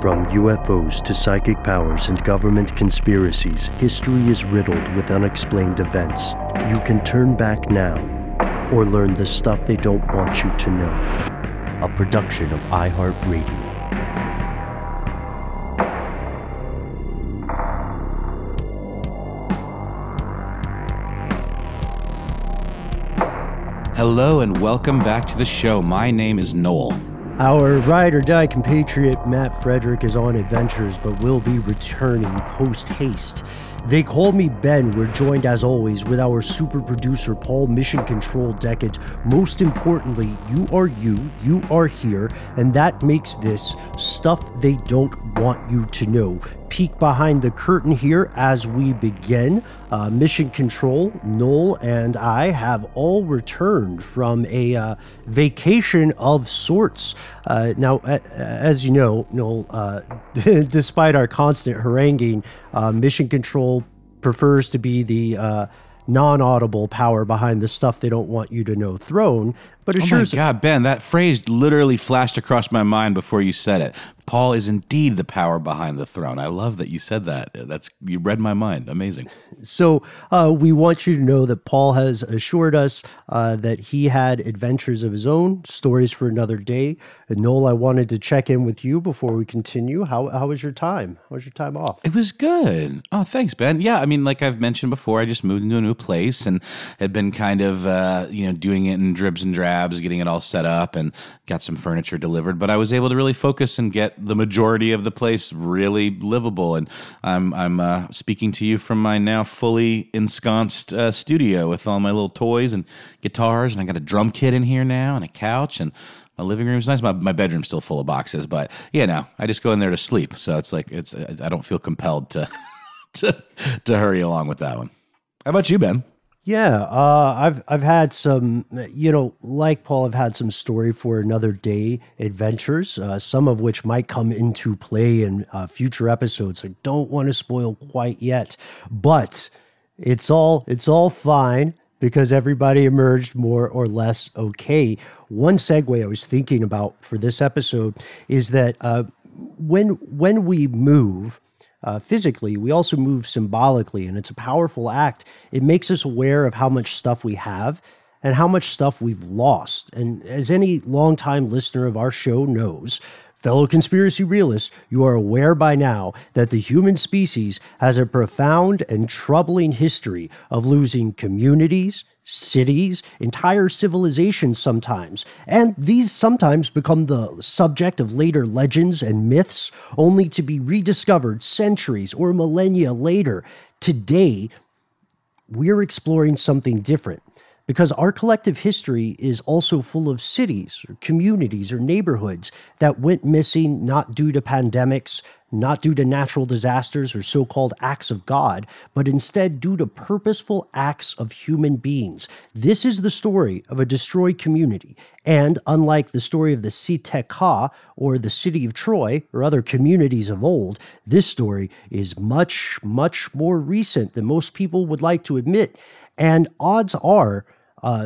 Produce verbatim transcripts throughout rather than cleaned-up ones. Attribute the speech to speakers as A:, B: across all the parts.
A: From U F Os to psychic powers and government conspiracies, history is riddled with unexplained events. You can turn back now or learn the stuff they don't want you to know. A production of iHeartRadio.
B: Hello and welcome back to the show. My name is Noel.
A: Our ride-or-die compatriot Matt Frederick is on adventures, but will be returning post-haste. They call me Ben. We're joined, as always, with our super producer, Paul Mission Control Decade. Most importantly, you are you, you are here, and that makes this stuff they don't want you to know. Peek behind the curtain here as we begin. Uh, Mission Control, Noel, and I have all returned from a uh, vacation of sorts. Uh, now, uh, as you know, Noel, uh, despite our constant haranguing, uh, Mission Control prefers to be the uh, non-audible power behind the stuff they don't want you to know throne. But assures-
B: oh my God, Ben, that phrase literally flashed across my mind before you said it. Paul is indeed the power behind the throne. I love that you said that. That's you read my mind. Amazing.
A: So uh, we want you to know that Paul has assured us uh, that he had adventures of his own, stories for another day. And Noel, I wanted to check in with you before we continue. How how was your time? How was your time off?
B: It was good. Oh, thanks, Ben. Yeah, I mean, like I've mentioned before, I just moved into a new place and had been kind of, uh, you know, doing it in dribs and drabs, getting it all set up and got some furniture delivered. But I was able to really focus and get the majority of the place really livable. And I'm I'm uh, speaking to you from my now fully ensconced uh, studio with all my little toys and guitars. And I got a drum kit in here now and a couch, and my living room's nice. My my bedroom's still full of boxes, but yeah, no, I just go in there to sleep. So it's like it's I don't feel compelled to to to hurry along with that one. How about you, Ben?
A: Yeah, uh, I've I've had some, you know, like Paul, I've had some story for another day adventures, uh, some of which might come into play in uh, future episodes. I don't want to spoil quite yet, but it's all it's all fine because everybody emerged more or less okay. One segue I was thinking about for this episode is that uh, when when we move. Uh, physically, we also move symbolically, and it's a powerful act. It makes us aware of how much stuff we have and how much stuff we've lost. And as any longtime listener of our show knows, fellow conspiracy realists, you are aware by now that the human species has a profound and troubling history of losing communities, cities, entire civilizations sometimes, and these sometimes become the subject of later legends and myths, only to be rediscovered centuries or millennia later. Today, we're exploring something different, because our collective history is also full of cities, or communities, or neighborhoods that went missing not due to pandemics, not due to natural disasters or so-called acts of God, but instead due to purposeful acts of human beings. This is the story of a destroyed community, and unlike the story of the Cité Ka, or the city of Troy, or other communities of old, this story is much, much more recent than most people would like to admit, and odds are, uh,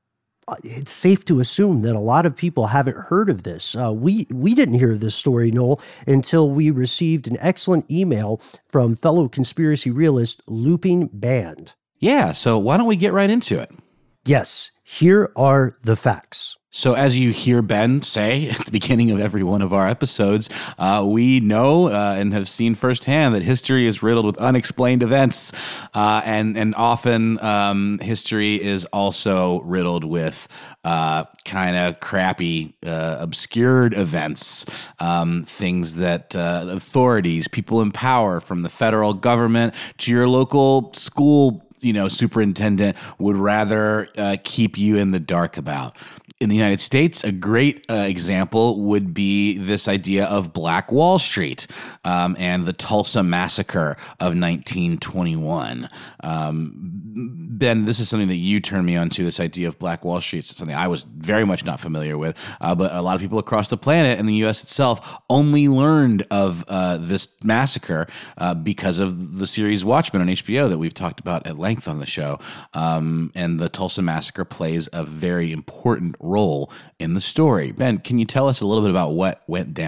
A: it's safe to assume that a lot of people haven't heard of this. Uh, we we didn't hear this story, Noel, until we received an excellent email from fellow conspiracy realist Looping Band.
B: Yeah, so why don't we get right into it?
A: Yes, here are the facts.
B: So as you hear Ben say at the beginning of every one of our episodes, uh, we know uh, and have seen firsthand that history is riddled with unexplained events, uh, and and often um, history is also riddled with uh, kind of crappy, uh, obscured events, um, things that uh, authorities, people in power, from the federal government to your local school, you know, superintendent, would rather uh, keep you in the dark about. In the United States, a great uh, example would be this idea of Black Wall Street um, and the Tulsa Massacre of nineteen twenty-one. Um, Ben, this is something that you turned me on to, this idea of Black Wall Street. It's something I was very much not familiar with, uh, but a lot of people across the planet and the U S itself only learned of uh, this massacre uh, because of the series Watchmen on H B O that we've talked about at length on the show. Um, and the Tulsa Massacre plays a very important role in the story. Ben, can you tell us a little bit about what went down?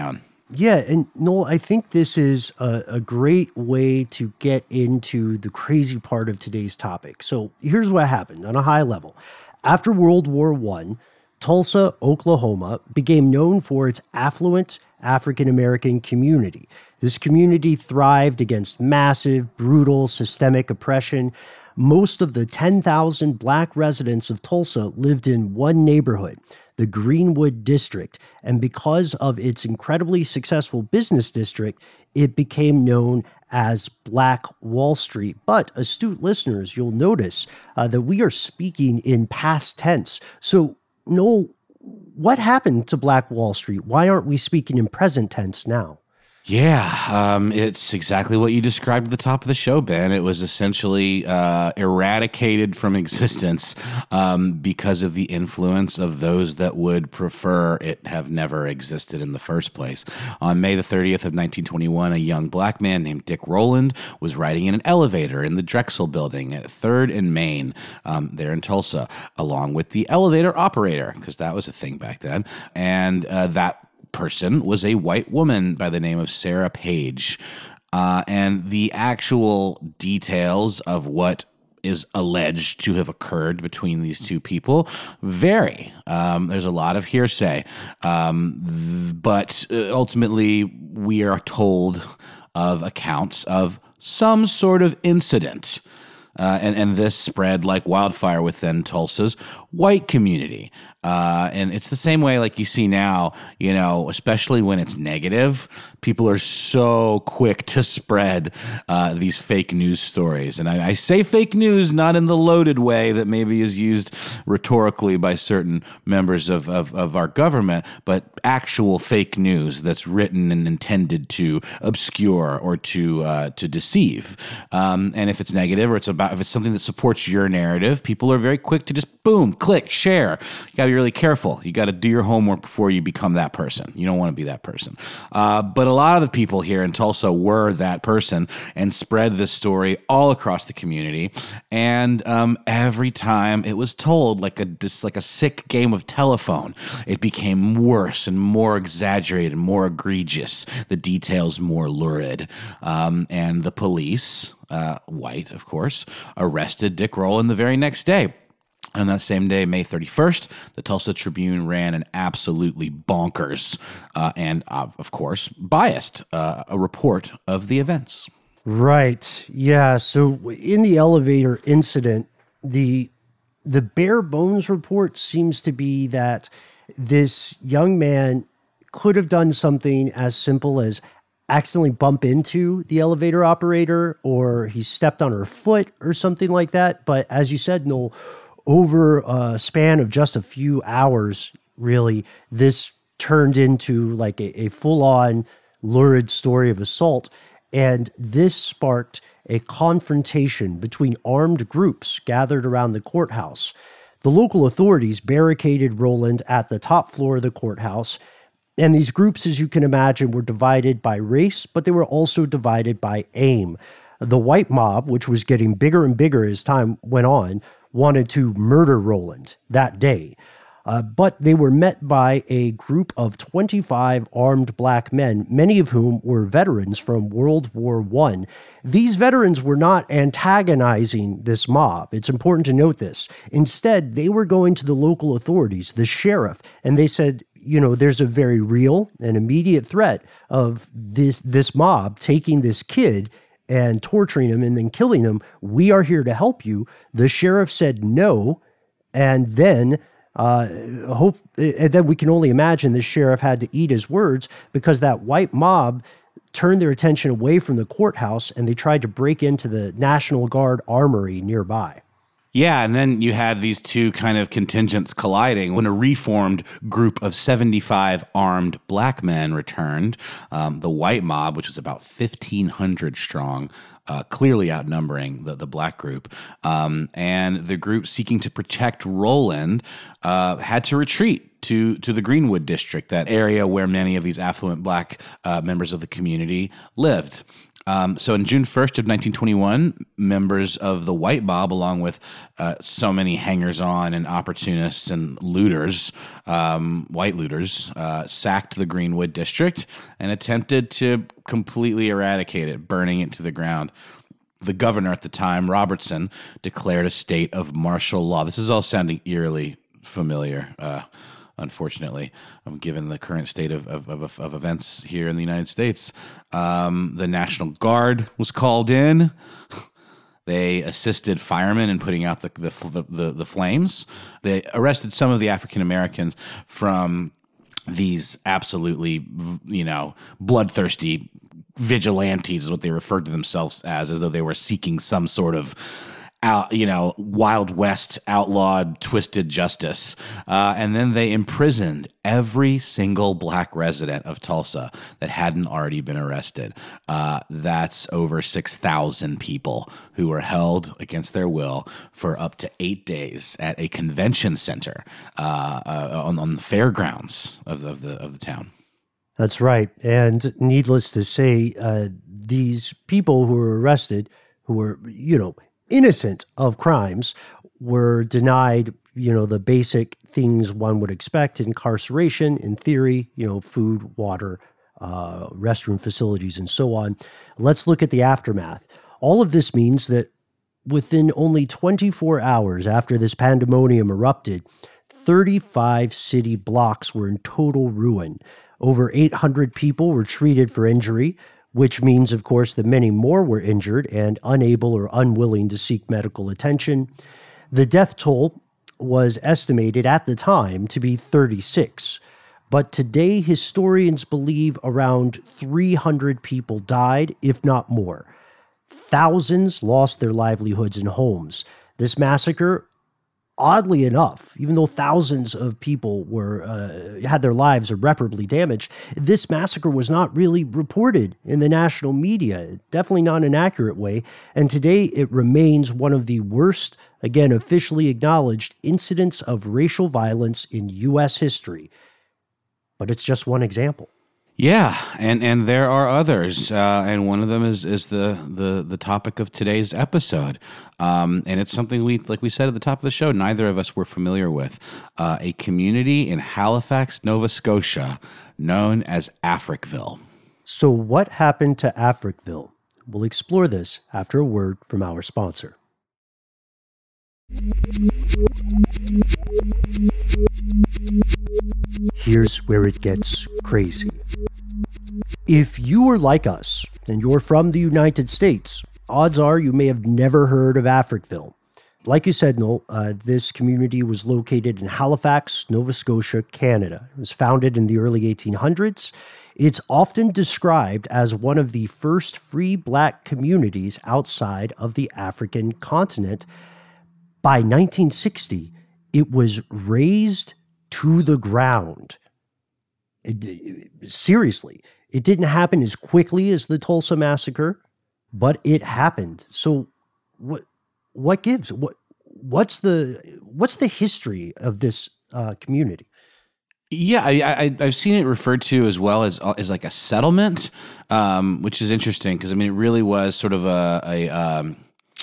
A: Yeah, and Noel, I think this is a, a great way to get into the crazy part of today's topic. So here's what happened on a high level. After World War One, Tulsa, Oklahoma became known for its affluent African-American community. This community thrived against massive, brutal, systemic oppression. Most of the ten thousand black residents of Tulsa lived in one neighborhood, the Greenwood District, and because of its incredibly successful business district, it became known as Black Wall Street. But astute listeners, you'll notice uh, that we are speaking in past tense. So, Noel, what happened to Black Wall Street? Why aren't we speaking in present tense now?
B: Yeah, um, it's exactly what you described at the top of the show, Ben. It was essentially uh, eradicated from existence um, because of the influence of those that would prefer it have never existed in the first place. On May the thirtieth of nineteen twenty-one, a young black man named Dick Rowland was riding in an elevator in the Drexel Building at third and Main um, there in Tulsa, along with the elevator operator, because that was a thing back then, and uh, that person was a white woman by the name of Sarah Page. Uh, and the actual details of what is alleged to have occurred between these two people vary. Um, there's a lot of hearsay. Um, th- but uh, ultimately, we are told of accounts of some sort of incident. Uh, and, and this spread like wildfire within Tulsa's white community. Uh, and it's the same way like you see now, you know, especially when it's negative, people are so quick to spread uh, these fake news stories. And I, I say fake news not in the loaded way that maybe is used rhetorically by certain members of, of, of our government, but actual fake news that's written and intended to obscure or to uh, to deceive. Um, and if it's negative or it's about if it's something that supports your narrative, people are very quick to just boom, click, share. You got to be really careful. You got to do your homework before you become that person. You don't want to be that person. Uh, but a lot of the people here in Tulsa were that person and spread this story all across the community. And um, every time it was told, like a just like a sick game of telephone, it became worse and more exaggerated, more egregious. The details more lurid. Um, and the police, uh, white, of course, arrested Dick Rowland the very next day. On that same day, May thirty-first, the Tulsa Tribune ran an absolutely bonkers uh, and, uh, of course, biased uh, a report of the events.
A: Right. Yeah. So in the elevator incident, the the bare bones report seems to be that this young man could have done something as simple as accidentally bump into the elevator operator, or he stepped on her foot or something like that. But as you said, Noel, over a span of just a few hours, really, this turned into like a, a full-on lurid story of assault. And this sparked a confrontation between armed groups gathered around the courthouse. The local authorities barricaded Rowland at the top floor of the courthouse. And these groups, as you can imagine, were divided by race, but they were also divided by aim. The white mob, which was getting bigger and bigger as time went on, wanted to murder Rowland that day. Uh, but they were met by a group of twenty-five armed black men, many of whom were veterans from World War One. These veterans were not antagonizing this mob. It's important to note this. Instead, they were going to the local authorities, the sheriff, and they said, you know, there's a very real and immediate threat of this, this mob taking this kid and torturing him and then killing him. We are here to help you. The sheriff said no, and then uh, hope, and then we can only imagine the sheriff had to eat his words because that white mob turned their attention away from the courthouse and they tried to break into the National Guard armory nearby.
B: Yeah, and then you had these two kind of contingents colliding when a reformed group of seventy-five armed black men returned. Um, the white mob, which was about fifteen hundred strong, uh, clearly outnumbering the, the black group. Um, and the group seeking to protect Rowland uh, had to retreat to to the Greenwood District, that area where many of these affluent black uh, members of the community lived. Um, so on June first of nineteen twenty-one, members of the White Mob, along with uh, so many hangers-on and opportunists and looters, um, white looters, uh, sacked the Greenwood district and attempted to completely eradicate it, burning it to the ground. The governor at the time, Robertson, declared a state of martial law. This is all sounding eerily familiar, uh, unfortunately, um, given the current state of, of, of, of events here in the United States. Um, the National Guard was called in. They assisted firemen in putting out the the, the, the flames. They arrested some of the African Americans from these absolutely, you know, bloodthirsty vigilantes is what they referred to themselves as, as though they were seeking some sort of, out, you know, Wild West outlawed, twisted justice. Uh, and then they imprisoned every single black resident of Tulsa that hadn't already been arrested. Uh, that's over six thousand people who were held against their will for up to eight days at a convention center uh, uh, on, on the fairgrounds of the, of the, of the town.
A: That's right. And needless to say, uh, these people who were arrested, who were, you know, innocent of crimes, were denied, you know, the basic things one would expect: incarceration, in theory, you know, food, water, uh, restroom facilities, and so on. Let's look at the aftermath. All of this means that within only twenty-four hours after this pandemonium erupted, thirty-five city blocks were in total ruin. Over eight hundred people were treated for injury, which means, of course, that many more were injured and unable or unwilling to seek medical attention. The death toll was estimated at the time to be thirty-six, but today historians believe around three hundred people died, if not more. Thousands lost their livelihoods and homes. This massacre, oddly enough, even though thousands of people were uh, had their lives irreparably damaged, this massacre was not really reported in the national media, definitely not in an accurate way. And today it remains one of the worst, again, officially acknowledged incidents of racial violence in U S history. But it's just one example.
B: Yeah, and, and there are others, uh, and one of them is is the the the topic of today's episode, um, and it's something we, like we said at the top of the show, neither of us were familiar with. Uh, a community in Halifax, Nova Scotia, known as Africville.
A: So what happened to Africville? We'll explore this after a word from our sponsor. Here's where it gets crazy. If you are like us and you're from the United States, odds are you may have never heard of Africville. Like you said, Noel, uh, this community was located in Halifax, Nova Scotia, Canada. It was founded in the early eighteen hundreds. It's often described as one of the first free black communities outside of the African continent. By nineteen sixty, it was razed to the ground. It, it, seriously, it didn't happen as quickly as the Tulsa Massacre, but it happened. So what what gives? What what's the what's the history of this uh, community?
B: Yeah, I, I, I've seen it referred to as well as as like a settlement, um, which is interesting because I mean it really was sort of a a, um,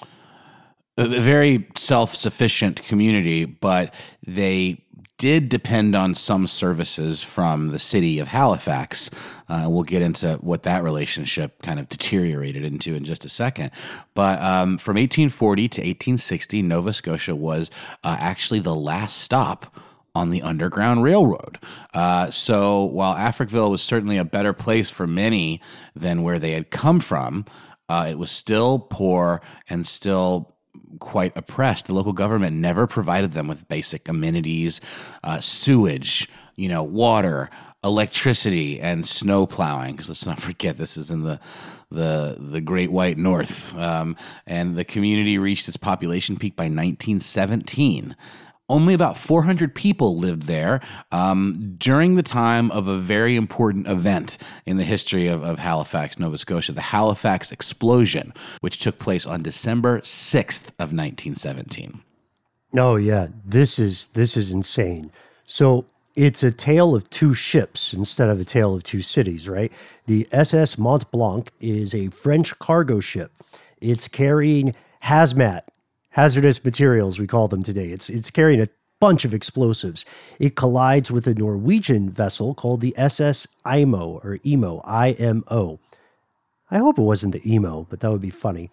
B: a very self-sufficient community, but they did depend on some services from the city of Halifax. Uh, we'll get into what that relationship kind of deteriorated into in just a second. But um, from eighteen forty to eighteen sixty, Nova Scotia was uh, actually the last stop on the Underground Railroad. Uh, so while Africville was certainly a better place for many than where they had come from, uh, it was still poor and still quite oppressed. The local government never provided them with basic amenities, uh, sewage, you know, water, electricity, and snow plowing. Because let's not forget, this is in the the the Great White North, um, and the community reached its population peak by nineteen seventeen. Only about four hundred people lived there um, during the time of a very important event in the history of, of Halifax, Nova Scotia, the Halifax Explosion, which took place on December sixth of nineteen seventeen.
A: Oh, yeah. This is this is insane. So It's a tale of two ships instead of a tale of two cities, right? The S S Mont Blanc is a French cargo ship. It's carrying hazmat, hazardous materials, we call them today. It's it's carrying a bunch of explosives. It collides with a Norwegian vessel called the S S IMO, or IMO, I M O. I hope it wasn't the emo, but that would be funny.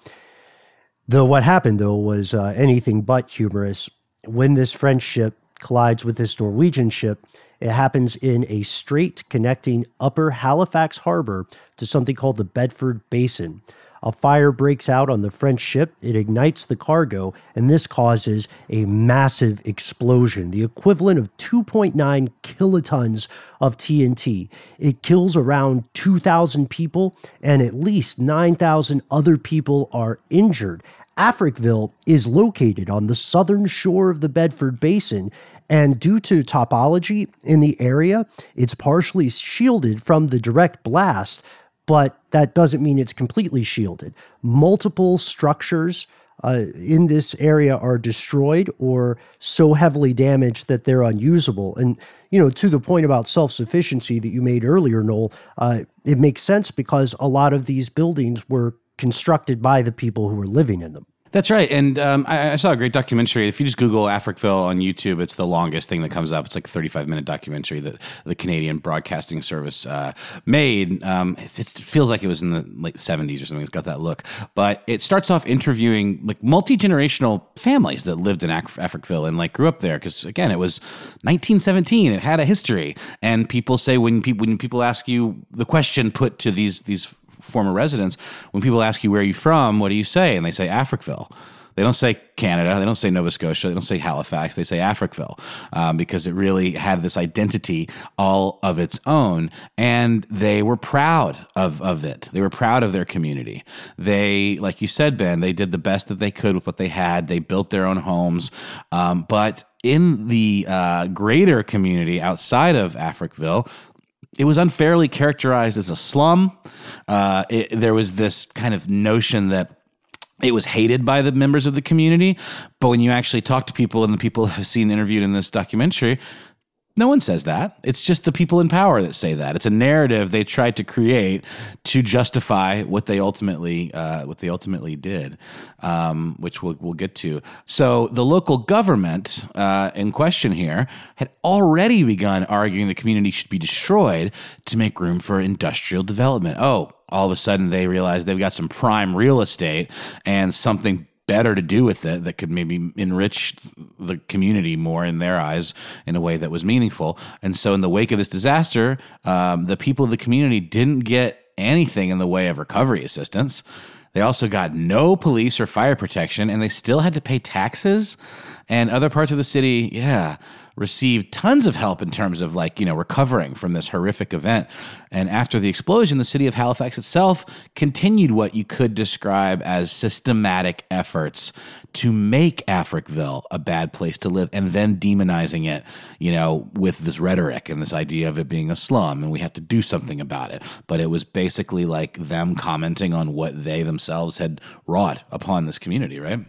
A: Though what happened, though, was uh, anything but humorous. When this French ship collides with this Norwegian ship, it happens in a strait connecting Upper Halifax Harbor to something called the Bedford Basin. A fire breaks out on the French ship, it ignites the cargo, and this causes a massive explosion, the equivalent of two point nine kilotons of T N T. It kills around two thousand people, and at least nine thousand other people are injured. Africville is located on the southern shore of the Bedford Basin, and due to topology in the area, it's partially shielded from the direct blast, but that doesn't mean it's completely shielded. Multiple structures uh, in this area are destroyed or so heavily damaged that they're unusable. And, you know, to the point about self-sufficiency that you made earlier, Noel, uh, it makes sense because a lot of these buildings were constructed by the people who were living in them.
B: That's right. And um, I, I saw a great documentary. If you just Google Africville on YouTube, it's the longest thing that comes up. It's like a thirty-five minute documentary that the Canadian Broadcasting Service uh, made. Um, it, it feels like it was in the late seventies or something. It's got that look. But it starts off interviewing like multi-generational families that lived in Af- Africville and like grew up there. Because again, it was nineteen seventeen. It had a history. And people say when people when people ask you the question put to these these former residents, when people ask you where are you from, what do you say? And they say Africville. They don't say Canada. They don't say Nova Scotia. They don't say Halifax. They say Africville um, because it really had this identity all of its own. And they were proud of, of it. They were proud of their community. They, like you said, Ben, they did the best that they could with what they had. They built their own homes. Um, but in the uh, greater community outside of Africville, it was unfairly characterized as a slum. Uh, it, there was this kind of notion that it was hated by the members of the community. But when you actually talk to people, and the people have seen interviewed in this documentary, no one says that. It's just the people in power that say that. It's a narrative they tried to create to justify what they ultimately uh, what they ultimately did, um, which we'll, we'll get to. So the local government uh, in question here had already begun arguing the community should be destroyed to make room for industrial development. Oh, all of a sudden they realized they've got some prime real estate and something better to do with it that could maybe enrich the community more in their eyes in a way that was meaningful. And so in the wake of this disaster, um, the people of the community didn't get anything in the way of recovery assistance. They also got no police or fire protection, and they still had to pay taxes. And other parts of the city, yeah, received tons of help in terms of like, you know, recovering from this horrific event. And after the explosion, the city of Halifax itself continued what you could describe as systematic efforts to make Africville a bad place to live, and then demonizing it, you know, with this rhetoric and this idea of it being a slum and we have to do something about it. But it was basically like them commenting on what they themselves had wrought upon this community, right?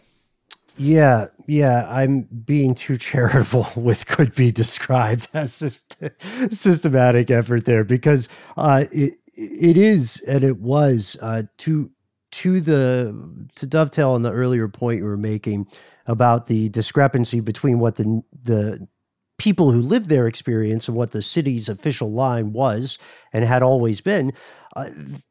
A: Yeah, yeah, I'm being too charitable with could be described as syst- systematic effort there, because uh, it it is and it was uh, to to the to dovetail on the earlier point you were making about the discrepancy between what the the people who lived there experience and what the city's official line was and had always been. Uh,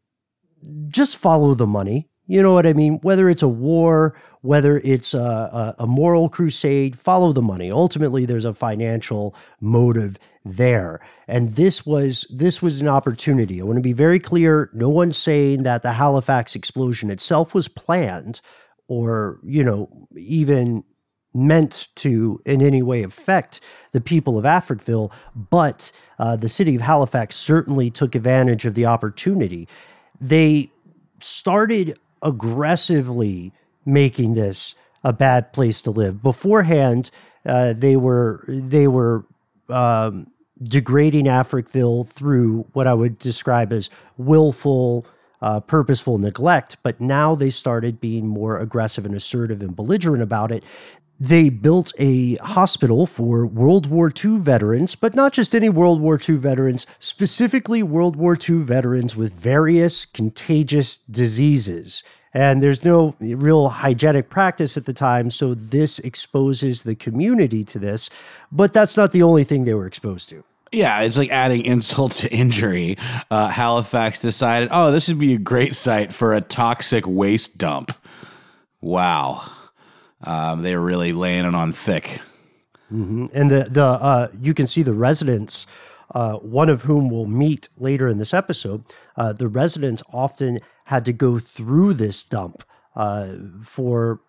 A: just follow the money. You know what I mean? Whether it's a war, whether it's a, a, a moral crusade, follow the money. Ultimately, there's a financial motive there. And this was this was an opportunity. I want to be very clear. No one's saying that the Halifax explosion itself was planned or, you know, even meant to in any way affect the people of Africville. But uh, the city of Halifax certainly took advantage of the opportunity. They started aggressively making this a bad place to live. Beforehand, uh, they were they were um, degrading Africville through what I would describe as willful, uh, purposeful neglect. But now they started being more aggressive and assertive and belligerent about it. They built a hospital for World War Two veterans, but not just any World War Two veterans, specifically World War Two veterans with various contagious diseases. And there's no real hygienic practice at the time, so this exposes the community to this. But that's not the only thing they were exposed to.
B: Yeah, it's like adding insult to injury. Uh, Halifax decided, oh, this would be a great site for a toxic waste dump. Wow. Um, they were really laying it on thick.
A: Mm-hmm. And the the uh, you can see the residents, uh, one of whom we'll meet later in this episode. Uh, the residents often had to go through this dump uh, for,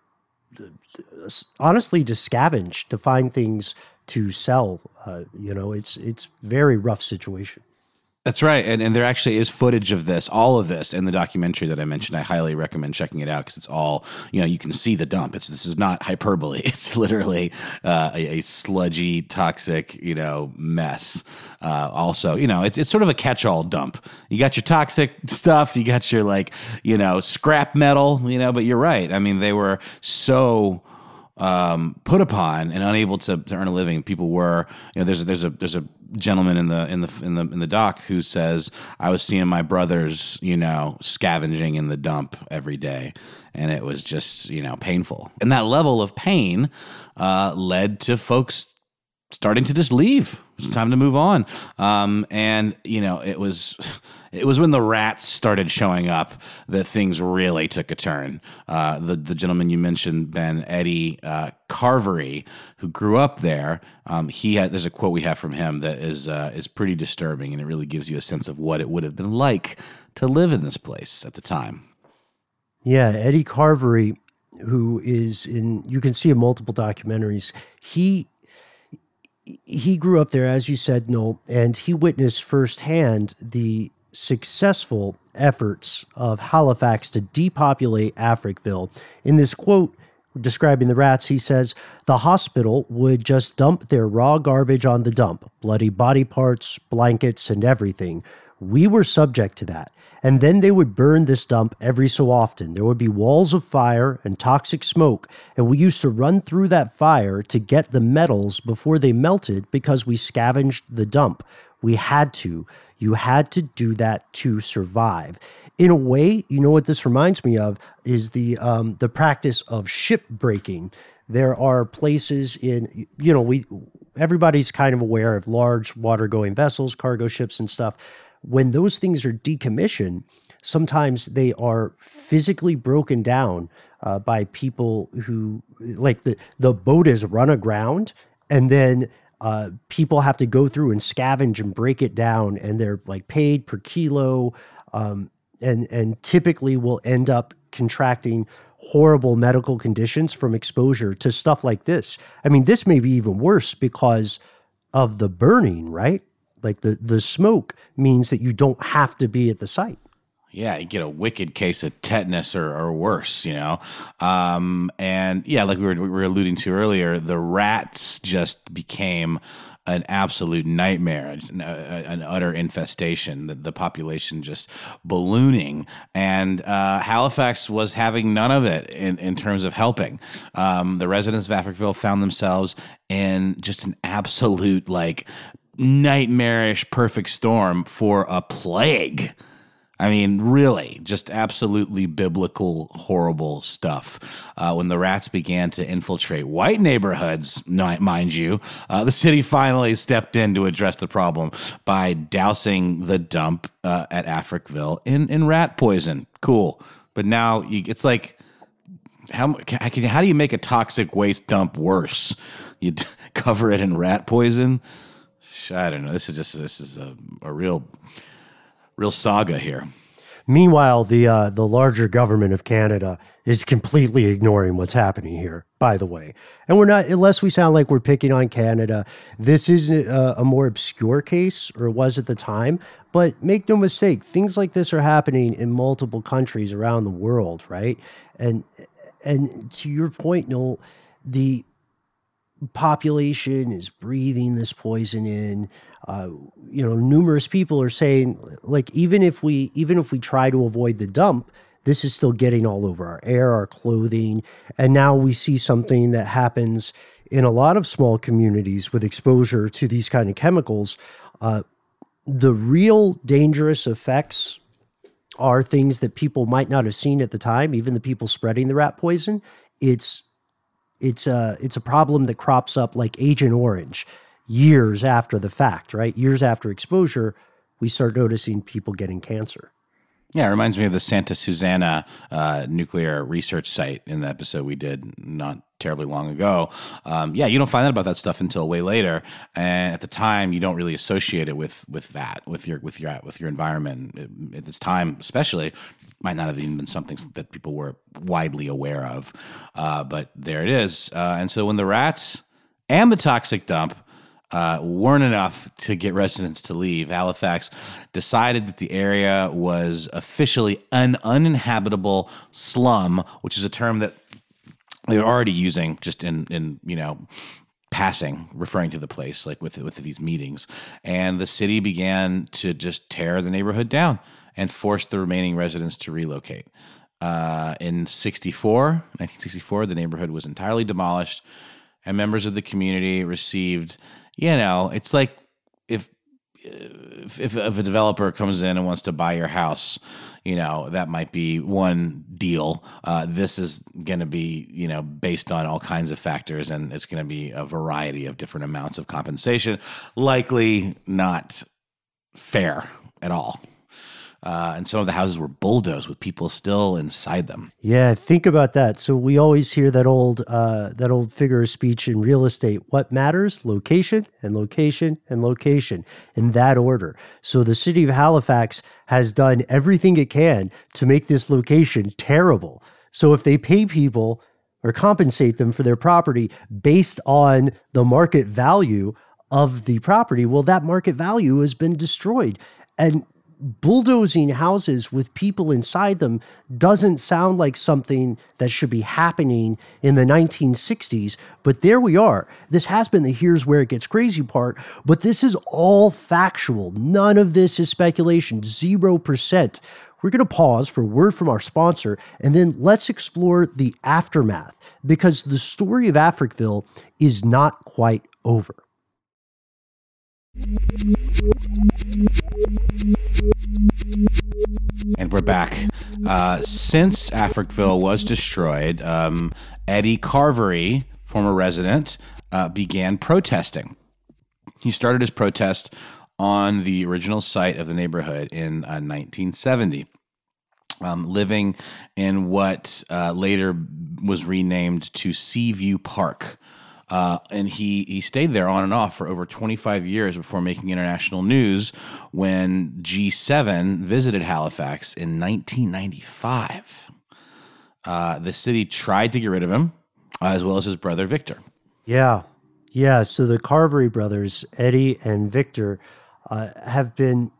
A: honestly, to scavenge, to find things to sell. Uh, you know, it's it's very rough situation.
B: That's right. And and there actually is footage of this, all of this in the documentary that I mentioned. I highly recommend checking it out because it's all, you know, you can see the dump. It's This is not hyperbole. It's literally uh, a, a sludgy, toxic, you know, mess. Uh, also, you know, it's it's sort of a catch-all dump. You got your toxic stuff. You got your, like, you know, scrap metal, you know, but you're right. I mean, they were so um, put upon and unable to, to earn a living. People were, you know, there's a, there's a, there's a, gentleman in the in the in the in the doc who says, I was seeing my brothers, you know, scavenging in the dump every day, and it was just, you know, painful. And that level of pain uh, led to folks starting to just leave. It was time to move on. Um, and you know, it was it was when the rats started showing up that things really took a turn. Uh, the the gentleman you mentioned, Ben, Eddie uh, Carvery, who grew up there, um, he had there's a quote we have from him that is uh, is pretty disturbing, and it really gives you a sense of what it would have been like to live in this place at the time.
A: Yeah, Eddie Carvery, who is in, you can see in multiple documentaries, he he grew up there, as you said, Noel, and he witnessed firsthand the successful efforts of Halifax to depopulate Africville. In this quote describing the rats, he says, the hospital would just dump their raw garbage on the dump, bloody body parts, blankets, and everything. We were subject to that. And then they would burn this dump every so often. There would be walls of fire and toxic smoke, and we used to run through that fire to get the metals before they melted because we scavenged the dump. We had to. You had to do that to survive. In a way, you know what this reminds me of is the um, the practice of ship breaking. There are places in, you know, we everybody's kind of aware of large water-going vessels, cargo ships and stuff. When those things are decommissioned, sometimes they are physically broken down uh, by people who, like the, the boat is run aground, and then uh, people have to go through and scavenge and break it down, and they're like paid per kilo, um, and and typically will end up contracting horrible medical conditions from exposure to stuff like this. I mean, this may be even worse because of the burning, right? Like the, the smoke means that you don't have to be at the site.
B: Yeah, you get a wicked case of tetanus or, or worse, you know. Um, and yeah, like we were, we were alluding to earlier, the rats just became an absolute nightmare, an, an utter infestation, the, the population just ballooning. And uh, Halifax was having none of it in, in terms of helping. Um, the residents of Africville found themselves in just an absolute, like, nightmarish perfect storm for a plague. I mean, really, just absolutely biblical, horrible stuff. Uh, when the rats began to infiltrate white neighborhoods, mind you, uh, the city finally stepped in to address the problem by dousing the dump uh, at Africville in, in rat poison. Cool. But now you, it's like, how, how do you make a toxic waste dump worse? You cover it in rat poison? I don't know. This is just this is a, a real, real saga here.
A: Meanwhile, the uh, the larger government of Canada is completely ignoring what's happening here, by the way. And we're not, unless we sound like we're picking on Canada, this is a, a more obscure case, or was at the time. But make no mistake, things like this are happening in multiple countries around the world, right? And and to your point, Noel, the population is breathing this poison in. Uh, you know, numerous people are saying, like, even if we even if we try to avoid the dump, this is still getting all over our air, our clothing. And now we see something that happens in a lot of small communities with exposure to these kind of chemicals. Uh, the real dangerous effects are things that people might not have seen at the time, even the people spreading the rat poison. It's it's a, it's a problem that crops up like Agent Orange years after the fact, right? Years after exposure, we start noticing people getting cancer.
B: Yeah, it reminds me of the Santa Susana uh, nuclear research site in the episode we did not terribly long ago. Um, yeah, you don't find out about that stuff until way later, and at the time, you don't really associate it with with that, with your with your with your environment. It, at this time, especially, might not have even been something that people were widely aware of, uh, but there it is. Uh, and so when the rats and the toxic dump Uh, weren't enough to get residents to leave, Halifax decided that the area was officially an uninhabitable slum, which is a term that they were already using just in, in you know, passing, referring to the place, like with with these meetings. And the city began to just tear the neighborhood down and force the remaining residents to relocate. Uh, in sixty-four, nineteen sixty-four, the neighborhood was entirely demolished, and members of the community received, you know, it's like if, if if a developer comes in and wants to buy your house, you know, that might be one deal. Uh, this is going to be, you know, based on all kinds of factors, and it's going to be a variety of different amounts of compensation, likely not fair at all. Uh, and some of the houses were bulldozed with people still inside them.
A: Yeah, think about that. So we always hear that old uh, that old figure of speech in real estate. What matters? Location and location and location in that order. So the city of Halifax has done everything it can to make this location terrible. So if they pay people or compensate them for their property based on the market value of the property, well, that market value has been destroyed. And bulldozing houses with people inside them doesn't sound like something that should be happening in the nineteen sixties, but there we are. This has been the here's where it gets crazy part, but this is all factual. None of this is speculation, zero percent. We're going to pause for a word from our sponsor, and then let's explore the aftermath, because the story of Africville is not quite over.
B: And we're back. Uh, since Africville was destroyed, um, Eddie Carvery, former resident, uh, began protesting. He started his protest on the original site of the neighborhood in uh, nineteen seventy, um, living in what uh, later was renamed to Seaview Park. Uh, and he, he stayed there on and off for over twenty-five years before making international news when G seven visited Halifax in nineteen ninety-five. Uh, the city tried to get rid of him, uh, as well as his brother, Victor.
A: Yeah. Yeah. So the Carvery brothers, Eddie and Victor, uh, have been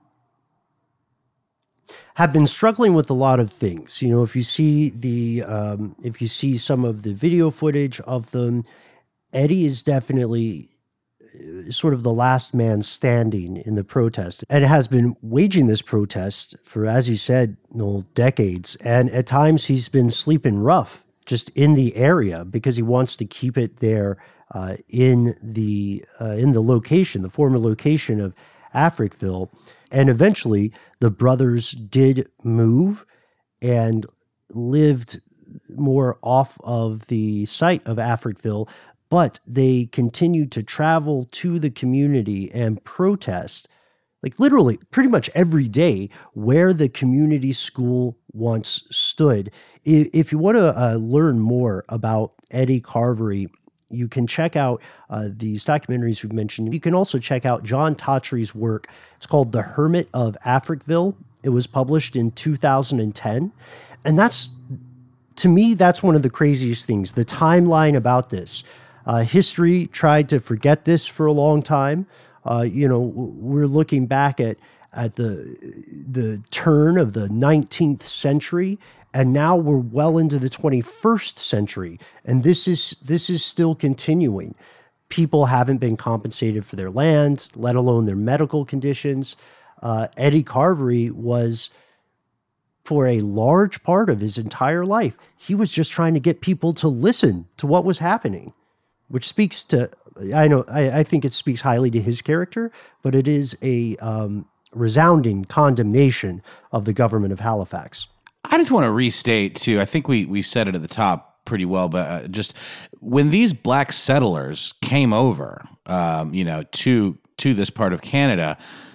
A: have been struggling with a lot of things. You know, if you see the um, if you see some of the video footage of them, Eddie is definitely sort of the last man standing in the protest, and has been waging this protest for, as you said, Noel, decades. And at times he's been sleeping rough just in the area because he wants to keep it there uh, in the uh, in the location, the former location of Africville. And eventually the brothers did move and lived more off of the site of Africville, but they continued to travel to the community and protest, like literally pretty much every day, where the community school once stood. If you want to uh, learn more about Eddie Carvery, you can check out uh, these documentaries we've mentioned. You can also check out John Tawtry's work. It's called The Hermit of Africville. It was published in two thousand ten. And that's, to me, that's one of the craziest things, the timeline about this. Uh, history tried to forget this for a long time. Uh, you know, we're looking back at at the the turn of the nineteenth century, and now we're well into the twenty-first century, and this is this is still continuing. People haven't been compensated for their land, let alone their medical conditions. Uh, Eddie Carvery was for a large part of his entire life, he was just trying to get people to listen to what was happening, which speaks to, I know, I, I think it speaks highly to his character, but it is a um, resounding condemnation of the government of Halifax.
B: I just want to restate, too, I think we, we said it at the top pretty well, but uh, just when these black settlers came over, um, you know, to to this part of Canada,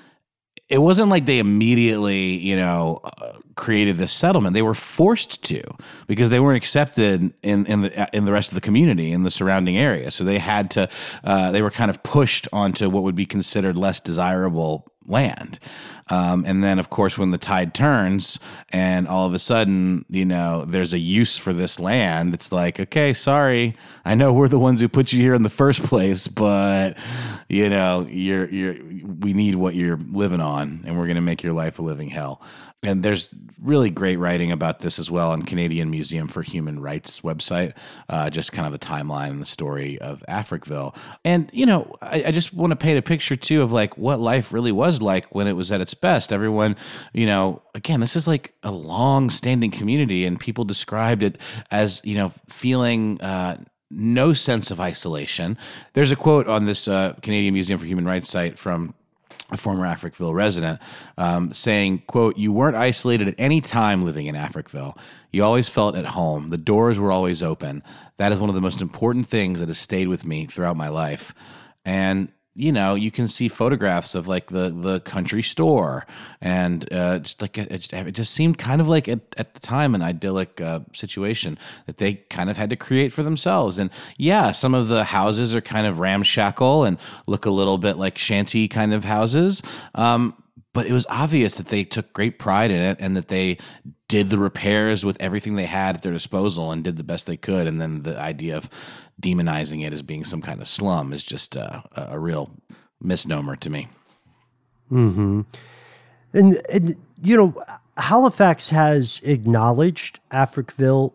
B: it wasn't like they immediately, you know, uh, created this settlement. They were forced to because they weren't accepted in in the in the rest of the community in the surrounding area. So they had to. Uh, they were kind of pushed onto what would be considered less desirable land. Um, and then, of course, when the tide turns and all of a sudden, you know, there's a use for this land, it's like, okay, sorry, I know we're the ones who put you here in the first place, but, you know, you're, you're, we need what you're living on, and we're going to make your life a living hell. And there's really great writing about this as well on Canadian Museum for Human Rights website, uh, just kind of the timeline and the story of Africville. And, you know, I, I just want to paint a picture, too, of like what life really was like when it was at its best. Everyone, you know, again, this is like a long-standing community, and people described it as, you know, feeling uh, no sense of isolation. There's a quote on this uh, Canadian Museum for Human Rights site from a former Africville resident, um, saying, quote, "You weren't isolated at any time living in Africville. You always felt at home. The doors were always open. That is one of the most important things that has stayed with me throughout my life." And, you know, you can see photographs of like the, the country store, and uh, just like it just, it just seemed kind of like at, at the time an idyllic uh, situation that they kind of had to create for themselves. And yeah, some of the houses are kind of ramshackle and look a little bit like shanty kind of houses. Um, but it was obvious that they took great pride in it and that they did the repairs with everything they had at their disposal and did the best they could. And then the idea of demonizing it as being some kind of slum is just uh, a real misnomer to me.
A: Mm-hmm. And, and, you know, Halifax has acknowledged Africville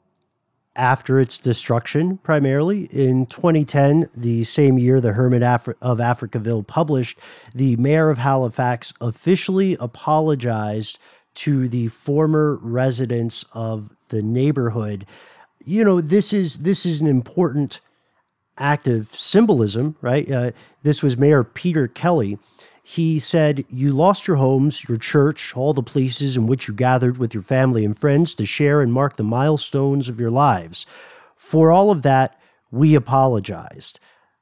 A: after its destruction, primarily. In twenty ten, the same year the Hermit Afri- of Africville published, the mayor of Halifax officially apologized to the former residents of the neighborhood. You know, this is this is an important act of symbolism, right? Uh, this was Mayor Peter Kelly. He said, "You lost your homes, your church, all the places in which you gathered with your family and friends to share and mark the milestones of your lives. For all of that, we apologized."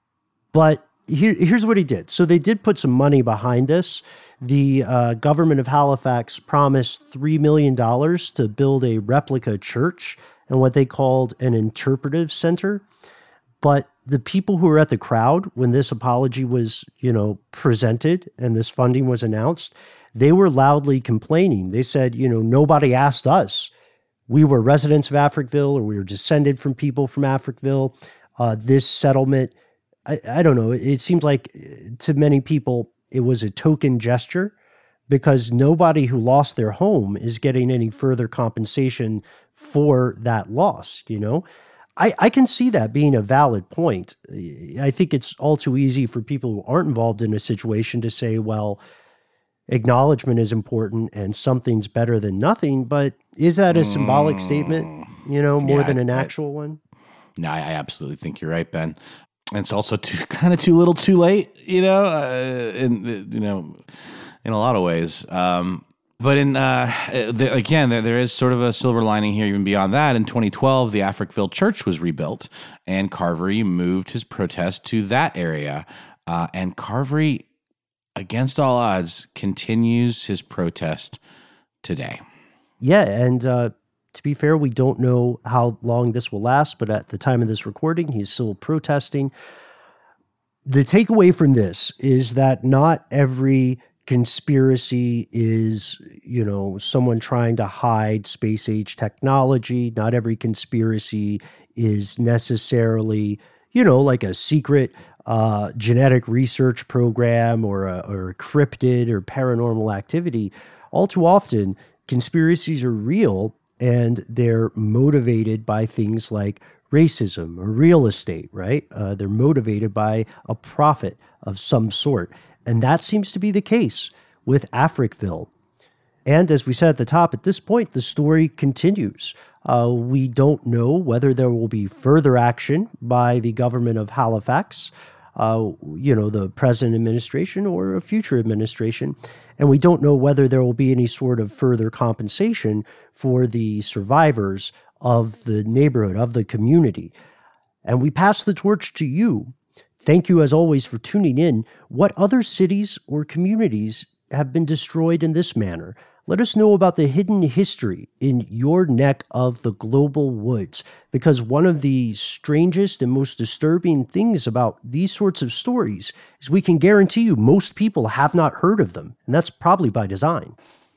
A: But here, here's what he did. So they did put some money behind this. The uh, government of Halifax promised three million dollars to build a replica church and what they called an interpretive center. But the people who were at the crowd when this apology was, you know, presented and this funding was announced, they were loudly complaining. They said, you know, nobody asked us. We were residents of Africville, or we were descended from people from Africville. Uh, this settlement, I, I don't know, it seems like to many people it was a token gesture because nobody who lost their home is getting any further compensation for that loss, you know? I, I can see that being a valid point. I think it's all too easy for people who aren't involved in a situation to say, well, acknowledgement is important and something's better than nothing, but is that a symbolic mm. statement, you know, more yeah, than an I, actual I, one?
B: No, I absolutely think you're right, Ben. And it's also too kind of too little too late, you know, uh, in, you know, in a lot of ways. Um, But in uh, the, again, there, there is sort of a silver lining here even beyond that. In twenty twelve, the Africville Church was rebuilt, and Carvery moved his protest to that area. Uh, and Carvery, against all odds, continues his protest today.
A: Yeah, and uh, to be fair, we don't know how long this will last, but at the time of this recording, he's still protesting. The takeaway from this is that not every conspiracy is, you know, someone trying to hide space age technology. Not every conspiracy is necessarily, you know, like a secret uh, genetic research program or a, or a cryptid or paranormal activity. All too often, conspiracies are real and they're motivated by things like racism or real estate, right? Uh, they're motivated by a profit of some sort. And that seems to be the case with Africville. And as we said at the top, at this point, the story continues. Uh, we don't know whether there will be further action by the government of Halifax, uh, you know, the present administration or a future administration. And we don't know whether there will be any sort of further compensation for the survivors of the neighborhood, of the community. And we pass the torch to you. Thank you, as always, for tuning in. What other cities or communities have been destroyed in this manner? Let us know about the hidden history in your neck of the global woods, because one of the strangest and most disturbing things about these sorts of stories is we can guarantee you most people have not heard of them, and that's probably by design.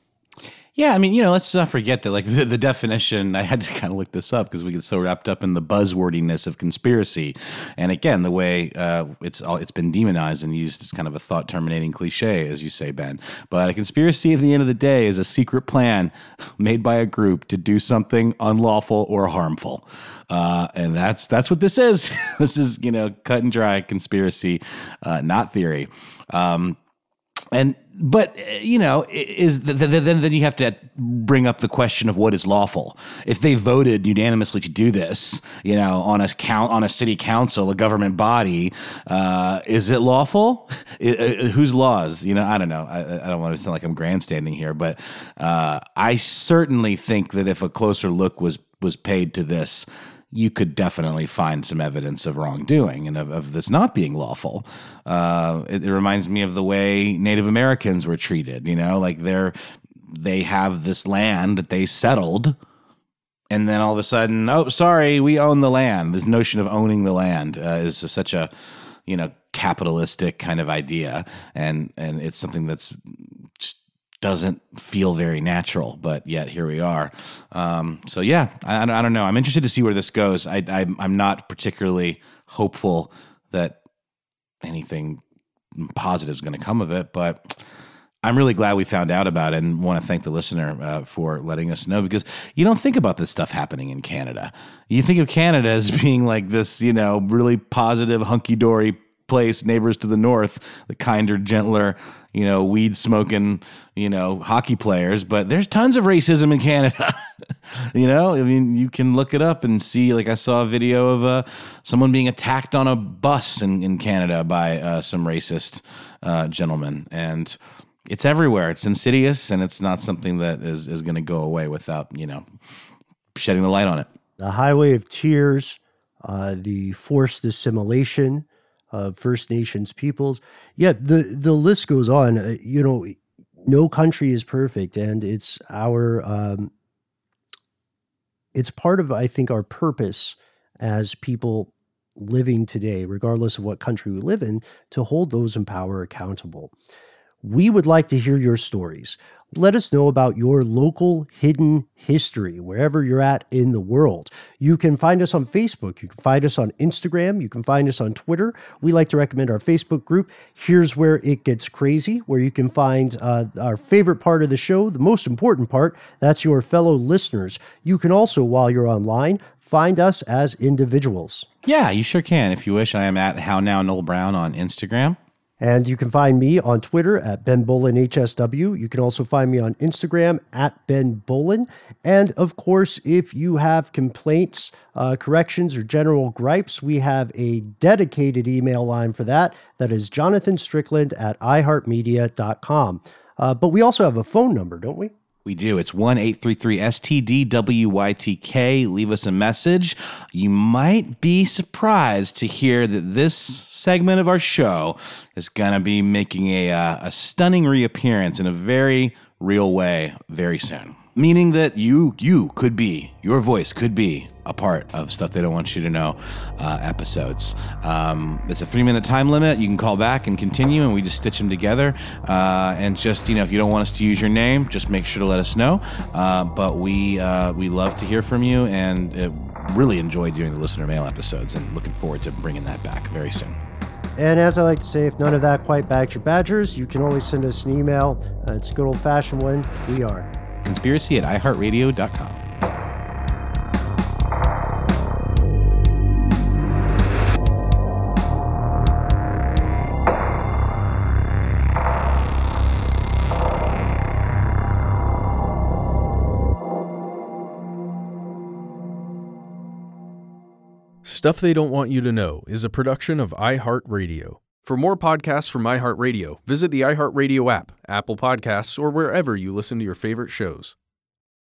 B: Yeah, I mean, you know, let's not forget that, like, the, the definition, I had to kind of look this up because we get so wrapped up in the buzzwordiness of conspiracy. And again, the way uh, it's all, it's been demonized and used as kind of a thought-terminating cliche, as you say, Ben. But a conspiracy at the end of the day is a secret plan made by a group to do something unlawful or harmful. Uh, and that's that's what this is. This is, you know, cut and dry conspiracy, uh, not theory. Um And but you know, is the, the, then then you have to bring up the question of what is lawful. If they voted unanimously to do this, you know, on a count on a city council, a government body, uh, is it lawful? It, uh, whose laws? You know, I don't know. I, I don't want to sound like I'm grandstanding here, but uh, I certainly think that if a closer look was was paid to this, you could definitely find some evidence of wrongdoing and of, of this not being lawful. Uh, it, it reminds me of the way Native Americans were treated. You know, like they're they have this land that they settled, and then all of a sudden, oh, sorry, we own the land. This notion of owning the land uh, is such a, you know, capitalistic kind of idea, and and it's something that's just doesn't feel very natural, but yet here we are. Um, so yeah, I, I don't know. I'm interested to see where this goes. I, I, I'm not particularly hopeful that anything positive is going to come of it, but I'm really glad we found out about it and want to thank the listener uh, for letting us know, because you don't think about this stuff happening in Canada. You think of Canada as being like this, you know, really positive, hunky-dory place, neighbors to the north, the kinder, gentler, you know, weed smoking, you know, hockey players. But there's tons of racism in Canada. You know, I mean, you can look it up and see, like I saw a video of uh, someone being attacked on a bus in, in Canada by uh, some racist uh, gentleman. And it's everywhere. It's insidious, and it's not something that is, is going to go away without, you know, shedding the light on it.
A: The highway of tears, uh, the forced assimilation of First Nations peoples. Yeah, the, the list goes on. Uh, you know, no country is perfect, and it's our, um, it's part of, I think, our purpose as people living today, regardless of what country we live in, to hold those in power accountable. We would like to hear your stories. Let us know about your local hidden history, wherever you're at in the world. You can find us on Facebook. You can find us on Instagram. You can find us on Twitter. We like to recommend our Facebook group, Here's Where It Gets Crazy, where you can find uh, our favorite part of the show, the most important part. That's your fellow listeners. You can also, while you're online, find us as individuals.
B: Yeah, you sure can. If you wish, I am at How Now Noel Brown on Instagram.
A: And you can find me on Twitter at Ben Bolin H S W. You can also find me on Instagram at Ben Bolin. And of course, if you have complaints, uh, corrections, or general gripes, we have a dedicated email line for that. That is Jonathan Strickland at i heart media dot com. Uh, but we also have a phone number, don't we?
B: We do. It's one eight three three S T D W Y T K. Leave us a message. You might be surprised to hear that this segment of our show is going to be making a, uh, a stunning reappearance in a very real way very soon. Meaning that you you could be, your voice could be a part of Stuff They Don't Want You to Know uh, episodes. Um, it's a three-minute time limit. You can call back and continue, and we just stitch them together. Uh, and just, you know, if you don't want us to use your name, just make sure to let us know. Uh, but we uh, we love to hear from you, and uh, really enjoy doing the listener mail episodes, and looking forward to bringing that back very soon.
A: And as I like to say, if none of that quite bags your badgers, you can always send us an email. Uh, it's a good old-fashioned one. We are
B: Conspiracy at i heart radio dot com.
C: Stuff They Don't Want You to Know is a production of iHeartRadio. For more podcasts from iHeartRadio, visit the iHeartRadio app, Apple Podcasts, or wherever you listen to your favorite shows.